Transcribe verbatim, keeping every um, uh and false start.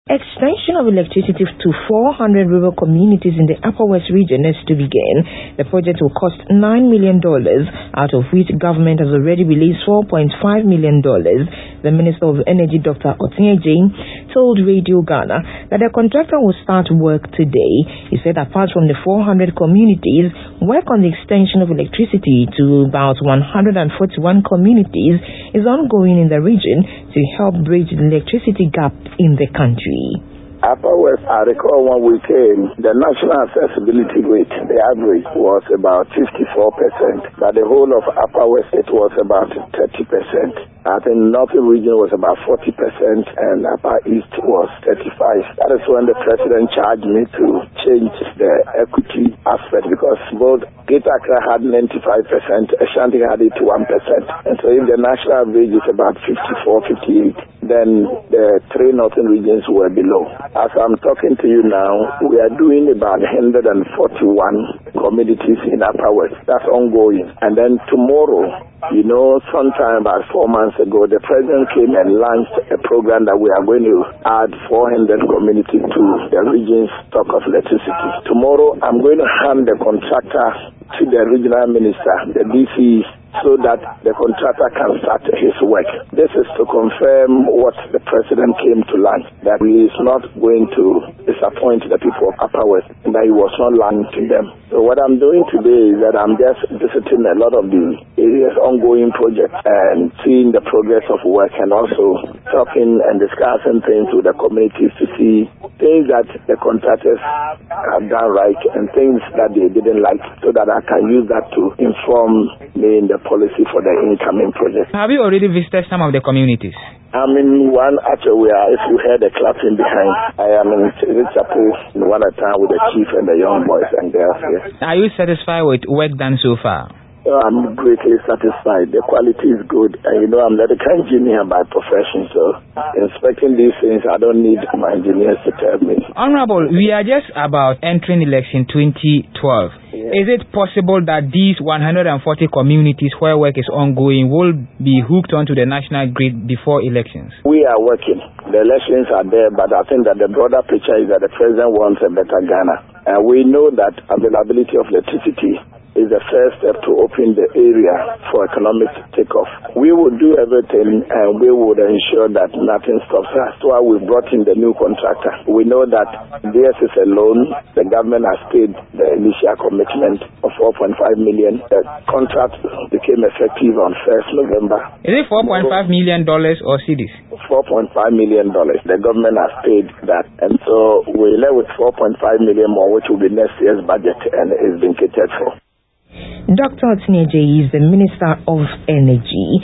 Extension of electricity to four hundred rural communities in the Upper West region is to begin. The project will cost nine million dollars, out of which government has already released four point five million dollars. The Minister of Energy, Doctor Otin Ajayi, told Radio Ghana that the contractor will start work today. He said apart from the four hundred communities, work on the extension of electricity to about one hundred forty-one communities is ongoing in the region to help bridge the electricity gap in the country. Upper West, I recall when we came, the national accessibility rate, the average was about fifty-four percent, but the whole of Upper West, it was about thirty percent. I think Northern region was about forty percent and Upper East was thirty-five. That is when the president charged me to change the equity aspect because both Greater Accra had ninety-five percent, Ashanti had eighty-one percent. And so if the national average is about fifty-four, fifty-eight, then the three northern regions were below. As I'm talking to you now, we are doing about one hundred forty-one communities in Upper West. That's ongoing. And then tomorrow, you know, sometime about four months ago, the president came and launched a program that we are going to add four hundred communities to the region's stock of electricity. Tomorrow, I'm going to hand the contractor to the regional minister, the D C, so that the contractor can start his work. This is to confirm what the president came to learn, that he is not going to disappoint the people of Upper West, and that he was not lying to them. So what I'm doing today is that I'm just visiting a lot of the areas, ongoing projects, and seeing the progress of work, and also talking and discussing things with the communities to see things that the contractors have done right and things that they didn't like, so that I can use that to inform me in the policy for the incoming project. Have you already visited some of the communities? I'm in one actually where, if you heard the clapping behind, I am in Richapur in one at a time with the chief and the young boys and girls here. Are you satisfied with work done so far? I'm greatly satisfied. The quality is good. And you know, I'm an electrical engineer by profession, so inspecting these things, I don't need my engineers to tell me. Honorable, we are just about entering election twenty twelve. Yeah. Is it possible that these one hundred forty communities where work is ongoing will be hooked onto the national grid before elections? We are working. The elections are there, but I think that the broader picture is that the president wants a better Ghana. And we know that availability of electricity is the first step to open the area for economic takeoff. We will do everything and we would ensure that nothing stops us. That's why we brought in the new contractor. We know that this is a loan. The government has paid the initial commitment of four point five million dollars. The contract became effective on first of November. Is it four point five million dollars or cedis? four point five million dollars. The government has paid that. And so we're left with four point five million dollars more, which will be next year's budget, and is being catered for. Doctor Otin Ajayi is the Minister of Energy.